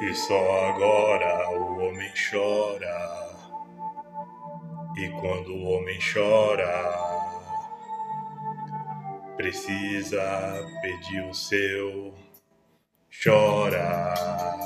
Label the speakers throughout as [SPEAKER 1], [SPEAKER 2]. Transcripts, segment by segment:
[SPEAKER 1] E só agora o homem chora. E quando o homem chora, precisa pedir o seu. Chora.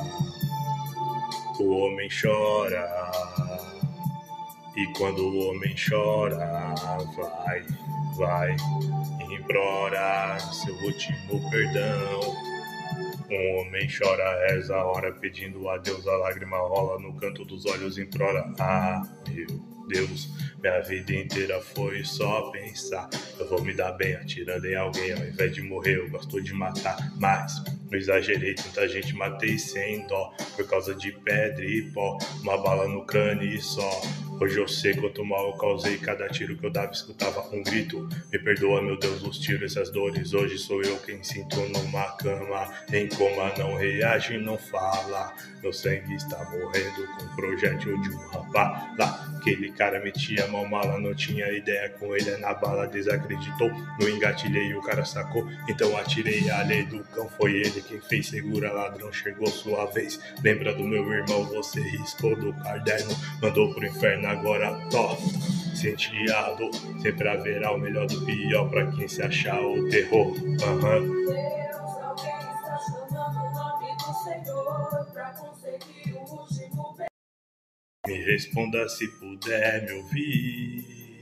[SPEAKER 1] O homem chora. E quando o homem chora, vai, implora seu último perdão. Um homem chora, reza a hora, pedindo a Deus, a lágrima rola no canto dos olhos, implora. Ah, meu Deus, minha vida inteira foi só pensar, eu vou me dar bem atirando em alguém, ao invés de morrer eu gosto de matar, mas não exagerei, tanta gente matei sem dó, por causa de pedra e pó, uma bala no crânio e só. Hoje eu sei quanto mal eu causei, cada tiro que eu dava escutava um grito. Me perdoa, meu Deus, os tiros, essas dores. Hoje sou eu quem sinto numa cama, em coma, não reage, não fala. Meu sangue está morrendo com o projétil de um rapaz. Aquele cara metia mão mala, não tinha ideia com ele na bala, desacreditou. No engatilhei o cara sacou, então atirei a lei do cão. Foi ele quem fez, segura ladrão, chegou sua vez. Lembra do meu irmão, você riscou do caderno, mandou pro inferno, agora tó. Senti a dor, sempre haverá o melhor do pior pra quem se achar o terror.
[SPEAKER 2] Deus, alguém está chamando o nome do Senhor pra conseguir o último bem.
[SPEAKER 1] Me responda se puder me ouvir.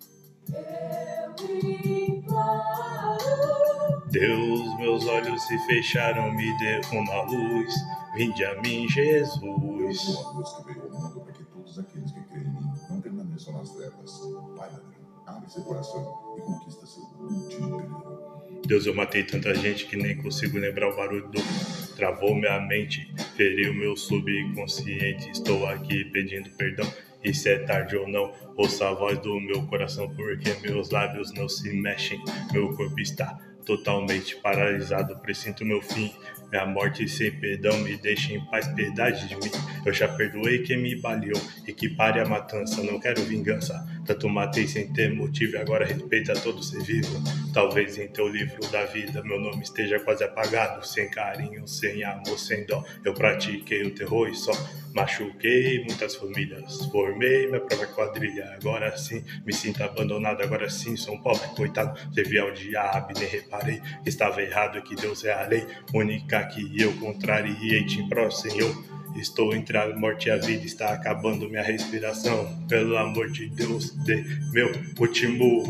[SPEAKER 2] Eu imploro.
[SPEAKER 1] Deus, meus olhos se fecharam, me dê uma luz. Vinde a mim, Jesus.
[SPEAKER 3] Eu sou a luz que veio ao mundo para que todos aqueles que creem em mim não permaneçam nas trevas. Pai, abre seu coração e conquista seu último perdão.
[SPEAKER 1] Deus, eu matei tanta gente que nem consigo lembrar o barulho do... Travou minha mente, feriu meu subconsciente. Estou aqui pedindo perdão, e se é tarde ou não, ouça a voz do meu coração, porque meus lábios não se mexem. Meu corpo está totalmente paralisado, presinto meu fim. Minha morte sem perdão, me deixa em paz, piedade de mim. Eu já perdoei quem me baleou, e que pare a matança, não quero vingança. Tanto matei sem ter motivo, e agora respeita todo ser vivo. Talvez em teu livro da vida meu nome esteja quase apagado. Sem carinho, sem amor, sem dó, eu pratiquei o terror e só machuquei muitas famílias. Formei minha própria quadrilha, agora sim me sinto abandonado, agora sim sou um pobre coitado. Servi ao diabo e nem reparei que estava errado, que Deus é a lei única que eu contrariei. Te imploro, Senhor, estou entre a morte e a vida, está acabando minha respiração. Pelo amor de Deus, dê meu último.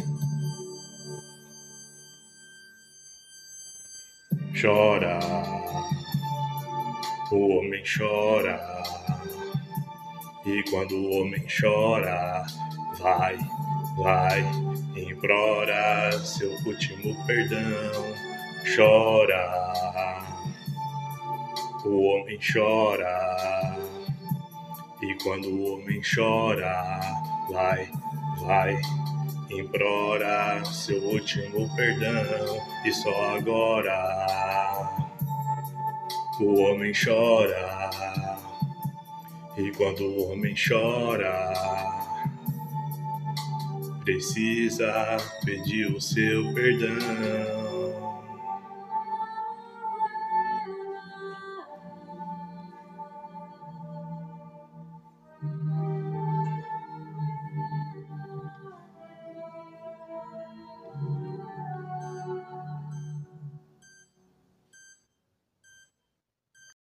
[SPEAKER 1] Chora, o homem chora. E quando o homem chora, vai, implora seu último perdão. Chora, o homem chora. E quando o homem chora, vai, implora seu último perdão. E só agora o homem chora. E quando o homem chora, precisa pedir o seu perdão.